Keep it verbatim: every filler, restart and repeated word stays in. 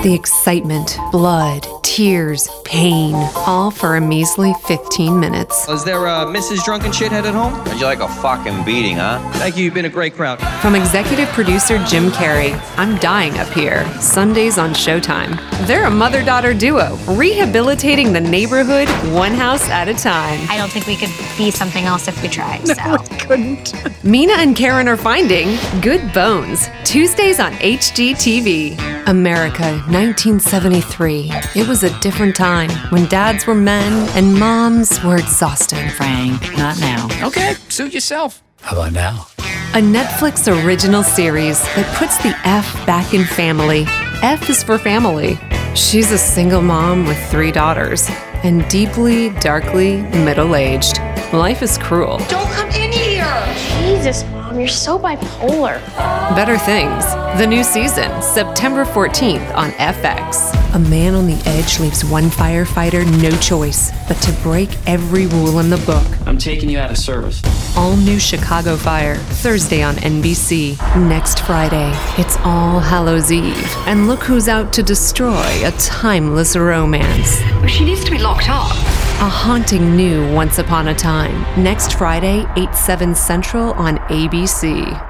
The excitement, blood, tears, pain, all for a measly fifteen minutes. Is there a Missus Drunken Shithead at home? How'd you like a fucking beating, huh? Thank you, you've been a great crowd. From executive producer Jim Carrey, I'm Dying Up Here, Sundays on Showtime. They're a mother-daughter duo, rehabilitating the neighborhood one house at a time. I don't think we could be something else if we tried, so. No, we couldn't. Mina and Karen are finding Good Bones, Tuesdays on H G T V. America, nineteen seventy-three. It was a different time when dads were men and moms were exhausting. Frank, not now. Okay, suit yourself. How about now? A Netflix original series that puts the F back in family. F is for family. She's a single mom with three daughters and deeply, darkly middle-aged. Life is cruel. Don't come in here! Jesus, Mom, you're so bipolar. Better Things, the new season, September fourteenth on F X. A man on the edge leaves one firefighter no choice but to break every rule in the book. I'm taking you out of service. All new Chicago Fire, Thursday on N B C. Next Friday, it's All Hallows Eve. And look who's out to destroy a timeless romance. She needs to be locked up. A haunting new Once Upon a Time. Next Friday, eight, seven Central on A B C.